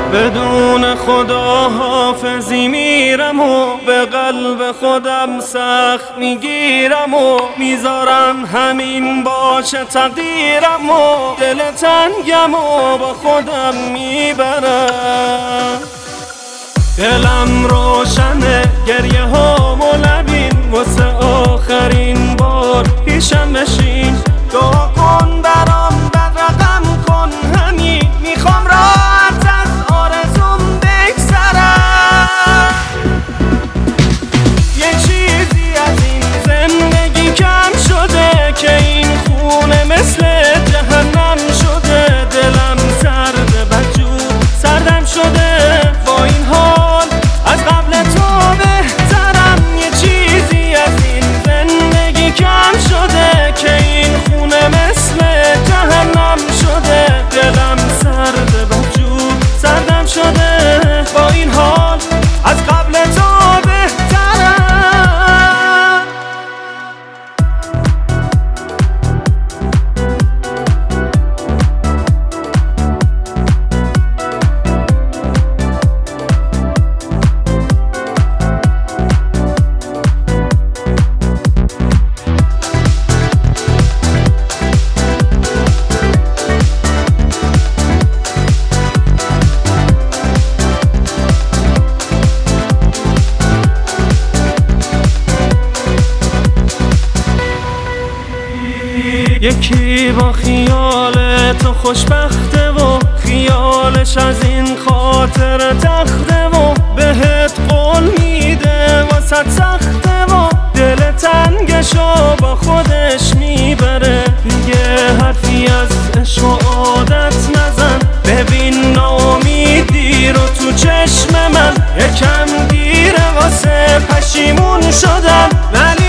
بدون خدا حافظی میرم و به قلب خودم سخت میگیرم و میذارم همین باشه تقدیرم و دل تنگم و با خودم میبرم. دلم روشنه گریه ها ملبین واسه آخرین بار پیشم بشین. دعا کن برام بد رقم کن همین میخوام راحت از آرزوم بگذرم. یه چیزی از این زندگی کم شده که این خونه مثل جهنم شده. دلم سرده بدجور سردم شده با این حال از قبل تو بهترم. یه چیزی از این زندگی کم شده که این خونه مثل جهنم شده. دلم سرده بدجور سردم شده با این حال از قبل تو بهترم. یکی با خیال تو خوشبخته و خیالش از این خاطر تخته و بهت قول میده واسه سخته و دل تنگشو با خودش میبره. دیگه حرفی از عشق و عادت نزن ببین ناامیدی رو تو چشم من. یکم دیره واسه پشیمون شدم